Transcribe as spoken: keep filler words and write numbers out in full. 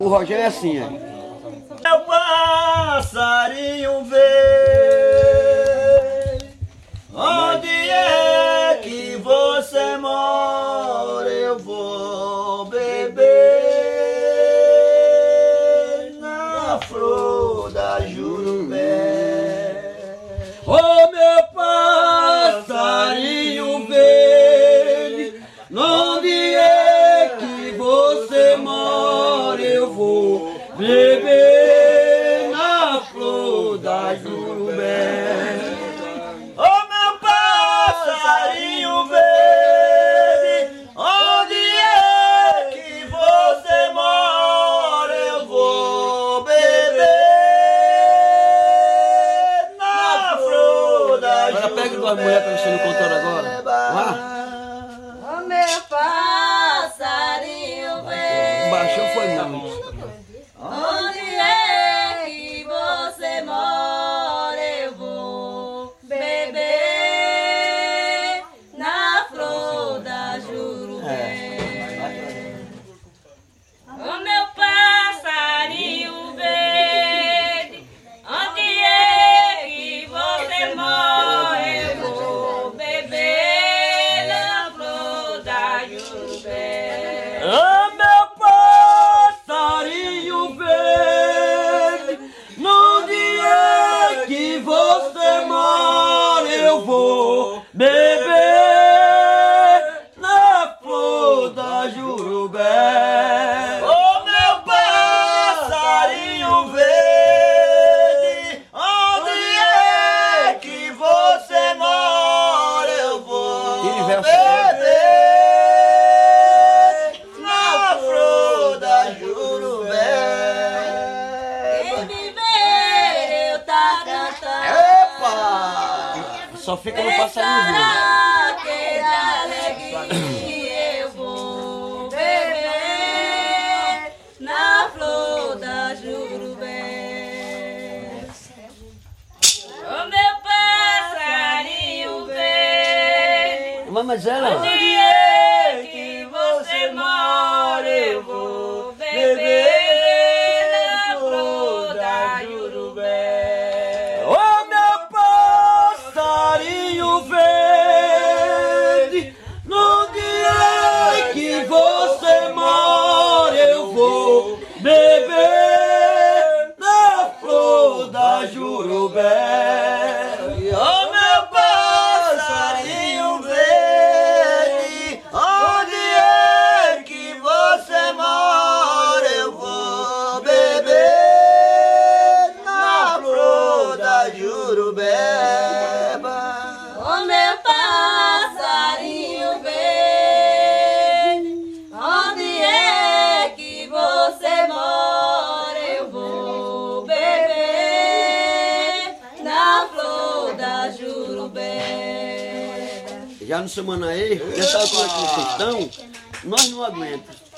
O Rogério é assim, é. Meu passarinho verde, onde é que você mora? Eu vou beber na flor da jurubé. Ô meu passarinho verde, onde é que você mora? Eu vou beber na flor da jurubé. Ô meu passarinho verde, onde é que você mora? Eu vou beber na flor da jurubé. Agora pega duas mulheres pra você no controle agora. Vá. Ô meu passarinho verde, Baixou foi não. onde é que você mora? Eu vou beber na flor da jurubé. Ô meu passarinho verde, onde é que você mora? Eu vou beber na flor da jurubé. Ô meu passarinho verde, onde é que você mora? Eu vou beber na flor da jurubé. Ô meu passarinho verde, onde é que você mora? Eu vou Tire verso. beber na flor da jurubé. Quem me vê, eu tá cantando. Epa! Só fica no passarinho verde. Que de alegria eu vou beber na flor da jurubé. Ô meu passarinho verde, Mas ela... onde é que você mora? Eu vou beber na flor da jurubé. Ô meu passarinho verde, onde é que você mora? Eu vou beber na flor da jurubé. Ô meu passarinho verde, onde é que você mora? Eu vou beber na flor da jurubeba. Ô meu passarinho verde, onde é que você mora? Eu vou beber na flor da jurubé. Já no Semana aí, nessa altura que vocês estão, nós não aguentamos.